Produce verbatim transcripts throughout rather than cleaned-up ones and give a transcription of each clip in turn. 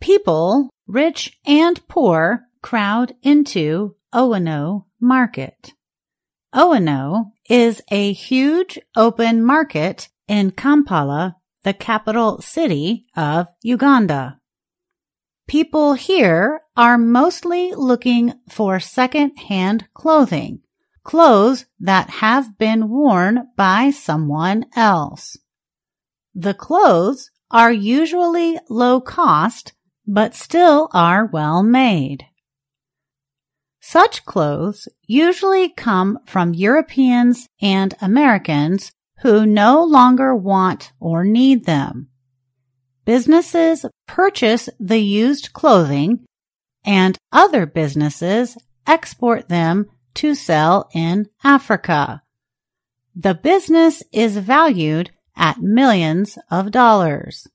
People, rich and poor, crowd into Owino Market. Owino is a huge open market in Kampala, the capital city of Uganda. People here are mostly looking for second-hand clothing, clothes that have been worn by someone else. The clothes are usually low cost, but still are well made. Such clothes usually come from Europeans and Americans who no longer want or need them. Businesses purchase the used clothing, and other businesses export them to sell in Africa. The business is valued at millions of dollars.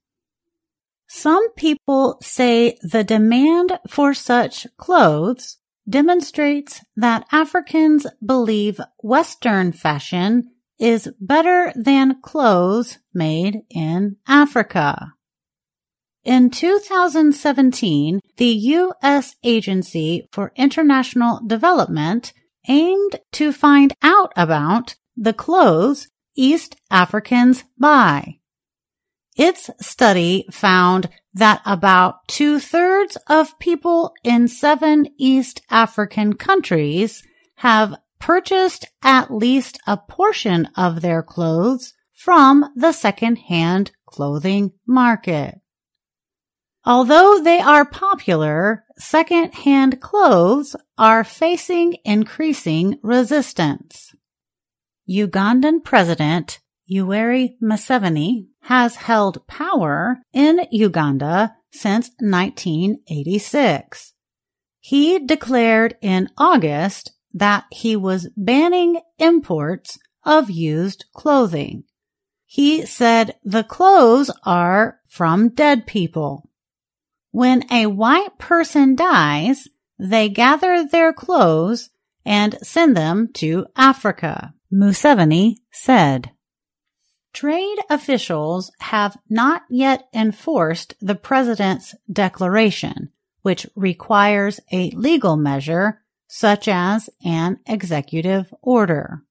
Some people say the demand for such clothes demonstrates that Africans believe Western fashion is better than clothes made in Africa. In two thousand seventeen, the U S Agency for International Development aimed to find out about the clothes East Africans buy. Its study found that about two-thirds of people in seven East African countries have purchased at least a portion of their clothes from the second-hand clothing market. Although they are popular, second-hand clothes are facing increasing resistance. Ugandan President Yoweri Museveni has held power in Uganda since nineteen eighty-six. He declared in August that he was banning imports of used clothing. He said the clothes are from dead people. When a white person dies, they gather their clothes and send them to Africa, Museveni said. Trade officials have not yet enforced the president's declaration, which requires a legal measure such as an executive order.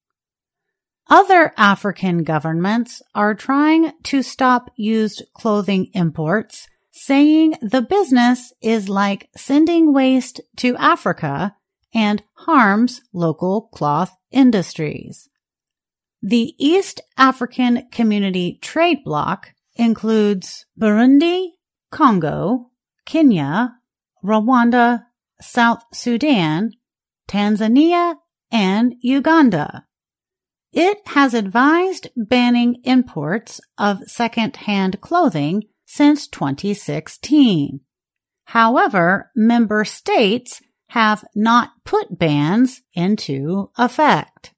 Other African governments are trying to stop used clothing imports, saying the business is like sending waste to Africa and harms local cloth industries. The East African Community Trade Bloc includes Burundi, Congo, Kenya, Rwanda, South Sudan, Tanzania, and Uganda. It has advised banning imports of second-hand clothing since twenty sixteen. However, member states have not put bans into effect.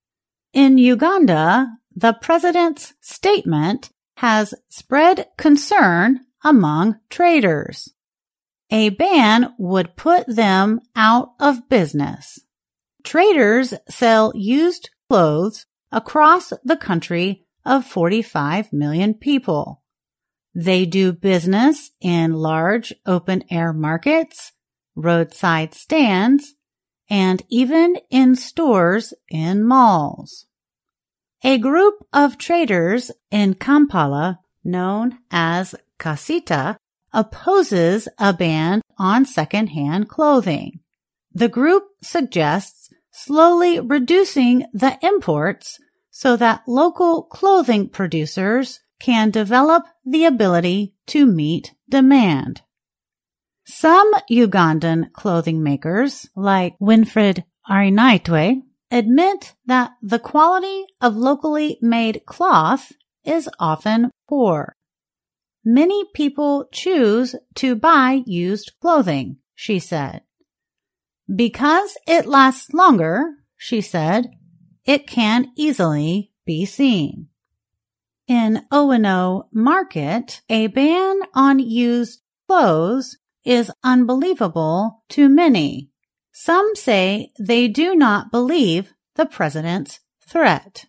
In Uganda, the president's statement has spread concern among traders. A ban would put them out of business. Traders sell used clothes across the country of forty-five million people. They do business in large open-air markets, roadside stands, and even in stores in malls. A group of traders in Kampala, known as Kasita, opposes a ban on second-hand clothing. The group suggests slowly reducing the imports so that local clothing producers can develop the ability to meet demand. Some Ugandan clothing makers, like Winfred Arinaitwe, admit that the quality of locally made cloth is often poor. Many people choose to buy used clothing, she said. Because it lasts longer, she said, it can easily be seen. In Owino Market, a ban on used clothes is unbelievable to many. Some say they do not believe the president's threat.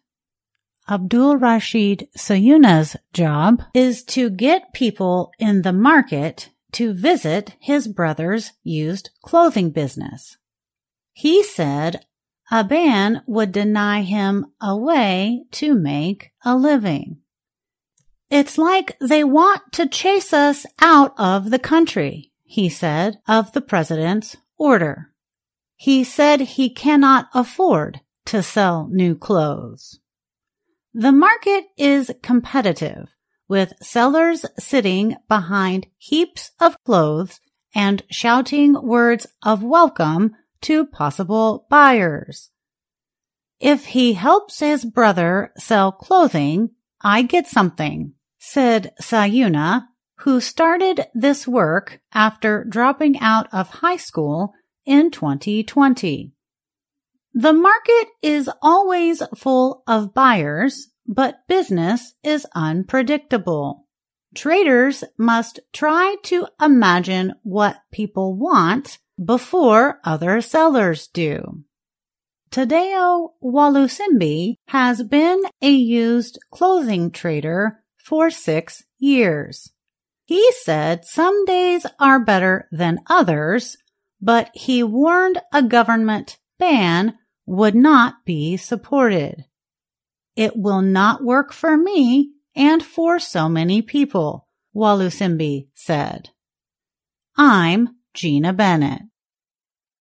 Abdul Rashid Sayuna's job is to get people in the market to visit his brother's used clothing business. He said Aban would deny him a way to make a living. "It's like they want to chase us out of the country," he said of the president's order. He said he cannot afford to sell new clothes. The market is competitive, with sellers sitting behind heaps of clothes and shouting words of welcome to possible buyers. "If he helps his brother sell clothing, I get something," said Sayuna, who started this work after dropping out of high school in twenty twenty. The market is always full of buyers, but business is unpredictable. Traders must try to imagine what people want before other sellers do. Tadeo Walusimbi has been a used clothing trader for six years. He said some days are better than others, but he warned a government ban would not be supported. "It will not work for me and for so many people," Walusimbi said. I'm Gina Bennett.